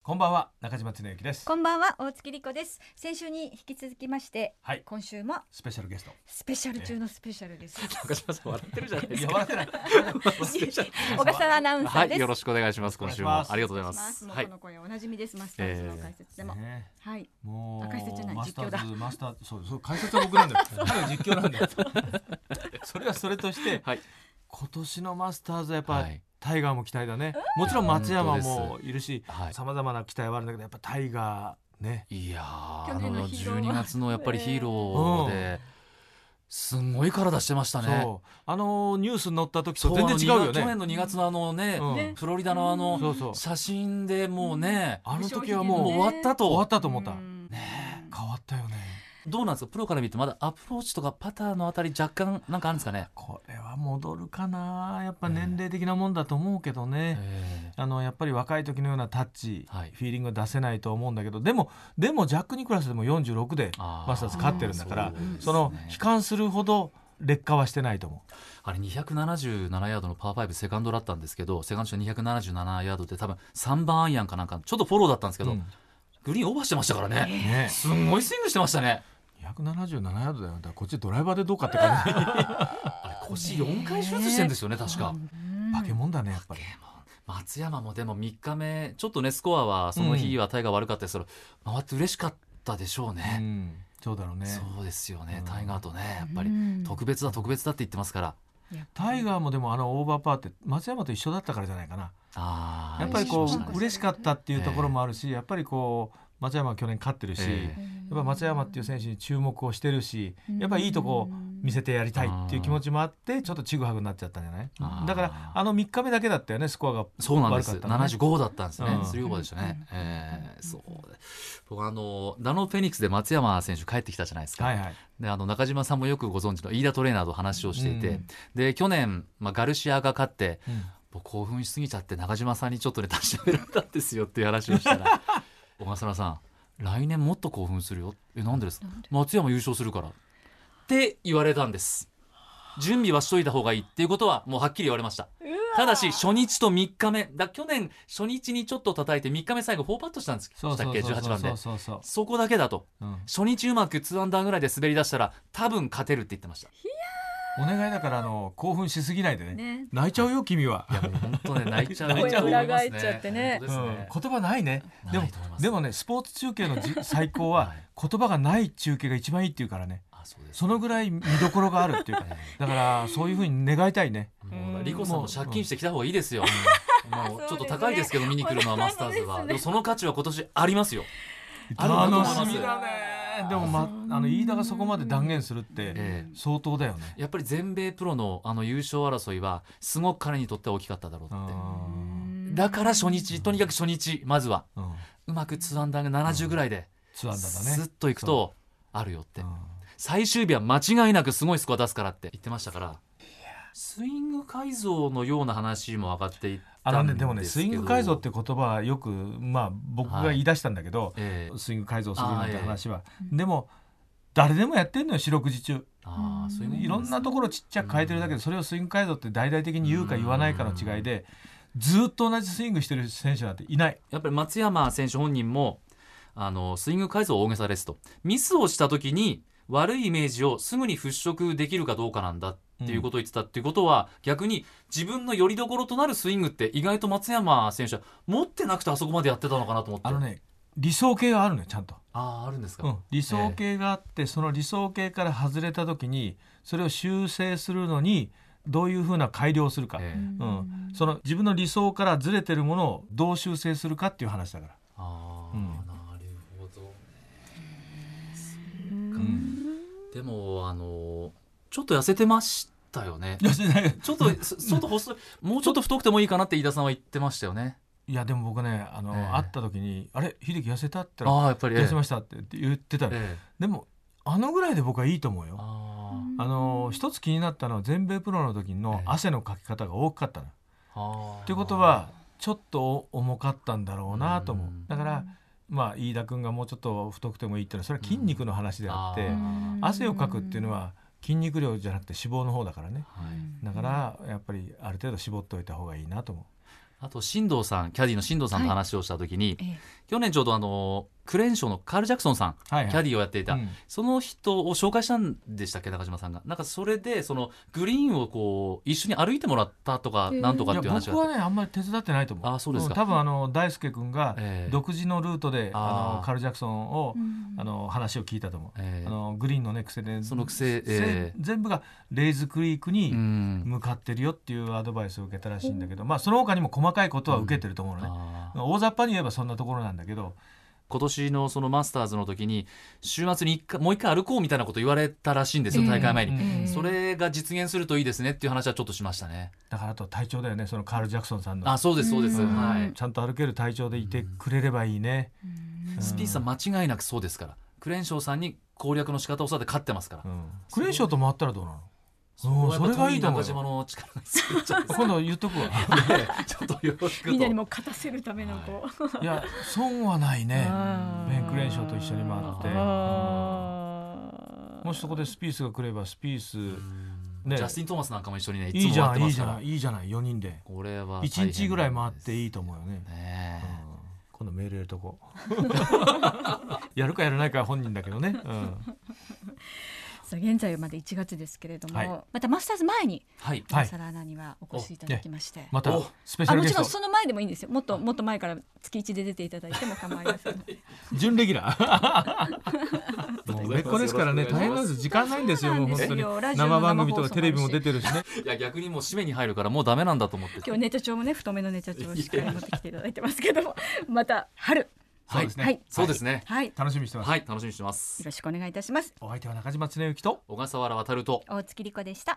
こんばんは、中島恒之です。 こんばんは、大月莉子です。先週に引き続きまして、 はい、 今週もスペシャルゲスト、 スペシャル中のスペシャルです。 中島さん笑ってるじゃないですか。 笑ってない小笠原アナウンサーです。 はい、よろしくお願いします。今週もありがとうございます。 もうこの声おなじみです。マスターズの解説でも、はい。 もう解説じゃない、 マスタ実況だ。 ーズマスターズそう解説は僕なんだよ。実況なんだよ。それはそれとして、 はい、 今年のマスターズはやっぱ、 はい、 タイガーも期待だね。もちろん松山もいるし、さまざまな期待はあるんだけど、やっぱタイガーね。 いや去年の 12月のやっぱりヒーローで、すごい体してましたね。 そうニュースに載った時と全然違うよね。 去年の2月のフロリダの写真でもうね、 あの時はもう終わったと思った。ね、変わったよね。 どうなんですか、プロから見てまだアプローチとかパターのあたり若干なんかあるんですかね。 これは戻るかな、やっぱ年齢的なもんだと思うけどね、やっぱり若い時のようなタッチ、フィーリングを出せないと思うんだけど、でもジャック・ニクラスでも46でマスターズ勝ってるんだから、その悲観するほど劣化はしてないと思う。 あれ277ヤードのパー5セカンドだったんですけど、セカンドショット277ヤードで多分3番アイアンかなんかちょっとフォローだったんですけど、グリーンオーバーしてましたからね。すごいスイングしてましたね。 277ヤードだよ。だからこっちドライバーでどうかって感じ。 あれ腰4回手術してるんですよね、確か。 化け物だね、やっぱり。 松山もでも3日目ちょっとね、スコアはその日はタイガー悪かったですけど、回って嬉しかったでしょうね。 そうだろうね。 そうですよね、タイガーとね、やっぱり特別だって言ってますから。 タイガーもでもオーバーパーって松山と一緒だったからじゃないかな。やっぱりこう嬉しかったっていうところもあるし、やっぱりこう松山は去年勝ってるし、やっぱ松山っていう選手に注目をしてるし、やっぱりいいとこ見せてやりたいっていう気持ちもあって、ちょっとちぐはぐになっちゃったんじゃない。だから3日目だけだったよね、スコアが悪かった、ね、 そうなんです、75だったんですね、3オーバーでしたね。そう僕ダノンフェニックスで松山選手帰ってきたじゃないですか。で中島さんもよくご存知の飯田トレーナーと話をしていて、で去年、ガルシアが勝って、興奮しすぎちゃって中島さんにちょっとね確かめられたんですよっていう話をしたら小笠原さん来年もっと興奮するよ。なんでですか。松山優勝するからって言われたんです。準備はしといた方がいいっていうことはもうはっきり言われました。ただし初日と3日目だ、去年初日にちょっと叩いて3日目最後4パットしたんですしたっけ、18番で。そこだけだと、初日うまく2アンダーぐらいで滑り出したら多分勝てるって言ってました。 お願いだから興奮しすぎないで ね。泣いちゃうよ君は。 いやもう本当ね泣いちゃう声裏返っちゃってね。 言葉ないね。でもね、スポーツ中継の最高は言葉がない中継が一番いいっていうからね。そのぐらい見どころがあるっていうか、だからそういう風に願いたいね。 リコさんも借金してきた方がいいですよ。もうちょっと高いですけど見に来るのはマスターズは。でもその価値は今年ありますよ。 楽しみだね。でも飯田がそこまで断言するって相当だよね。 やっぱり全米プロの優勝争いはすごく彼にとっては大きかっただろうって。だから初日、とにかく初日まずはうまく2アンダーが70ぐらいでスッといくとあるよって。最終日は間違いなくすごいスコア出すからって言ってましたから、スイング改造のような話も上がっていったんですけど、 でもね、スイング改造って言葉はよく、僕が言い出したんだけど、スイング改造するなんて話は、でも誰でもやってんのよ、四六時中。いろんなところちっちゃく変えてるだけで、それをスイング改造って大々的に言うか言わないかの違いで、ずっと同じスイングしてる選手なんていない。 やっぱり松山選手本人もスイング改造大げさですと、ミスをした時に悪いイメージをすぐに払拭できるかどうかなんだっていうことを言ってたっていうことは、逆に自分の拠り所となるスイングって意外と松山選手は持ってなくてあそこまでやってたのかなと思って。 理想形があるのよ、ちゃんと。 あるんですか。 理想形があって、その理想形から外れた時にそれを修正するのにどういうふうな改良をするか、その自分の理想からずれてるものをどう修正するかっていう話だから。 なるほどね。でもちょっと痩せてましたよね。ちょっと細い、もうちょっと太くてもいいかなって飯田さんは言ってましたよね。 いやでも僕ね、会った時にあれ秀樹痩せたって言ったら、やっぱり痩せましたって言ってた、でもぐらいで僕はいいと思うよ。一つ気になったのは全米プロの時の汗のかき方が大きかったの。ってことはちょっと重かったんだろうなと思う。だから飯田君がもうちょっと太くてもいいっていうのはそれは筋肉の話であって、汗をかくっていうのは筋肉量じゃなくて脂肪の方だからね。だからやっぱりある程度絞っておいた方がいいなと思う。 あと進藤さん、キャディの進藤さんと話をした時に、去年ちょうどクレーンショーのカール・ジャクソンさん、キャディをやっていた、その人を紹介したんでしたっけ、中島さんが。なんかそれでそのグリーンをこう一緒に歩いてもらったとかなんとかっていう話があって。 僕はねあんまり手伝ってないと思う。 そうですか。 多分大輔君が独自のルートでカール・ジャクソンを話を聞いたと思う。グリーンのね癖でその癖、 全部がレイズクリークに向かってるよっていうアドバイスを受けたらしいんだけど、その他にも細かいことは受けてると思うのね。大雑把に言えばそんなところなんだけど、 今年のそのマスターズの時に週末にもう一回歩こうみたいなこと言われたらしいんですよ、大会前に。それが実現するといいですねっていう話はちょっとしましたね。 だからあと体調だよね、そのカール・ジャクソンさんの。 そうですそうです、 ちゃんと歩ける体調でいてくれればいいね。 スピースは間違いなくそうですから、クレーンショーさんに攻略の仕方を教わって勝ってますから。 クレーンショーと回ったらどうなの。それがいいと思うよ。 中島の力が必要じゃないですか。 今度言っとくわ。 ちょっとよろしくと。 みんなにも勝たせるためのいや損はないね。ベン・クレーンショーと一緒に回って、もしそこでスピースが来ればスピース、 ジャスティン・トーマスなんかも一緒にね、 いいじゃんいいじゃないいいじゃない4人で。 これは 1日ぐらい回っていいと思うよね。今度メール入れとこう。やるかやらないかは本人だけどね。 現在まで1月ですけれども、またマスターズ前に大沢アナにはお越しいただきまして、 またスペシャルゲスト、 もちろんその前でもいいんですよ。もっと前から月1で出ていただいても構いません。 準レギュラー。もう売れっ子ですからね、大変なんです。時間ないんですよ。もう本当に生番組とかテレビも出てるしね。 いや逆にもう締めに入るからもうダメなんだと思って。 今日ネタ帳もね、太めのネタ帳をしっかり持ってきていただいてますけども、また春。 そうですね。 そうですね。 楽しみにしてます。 楽しみにしてます。 よろしくお願いいたします。 お相手は中島恒之と小笠原渉と大月莉子でした。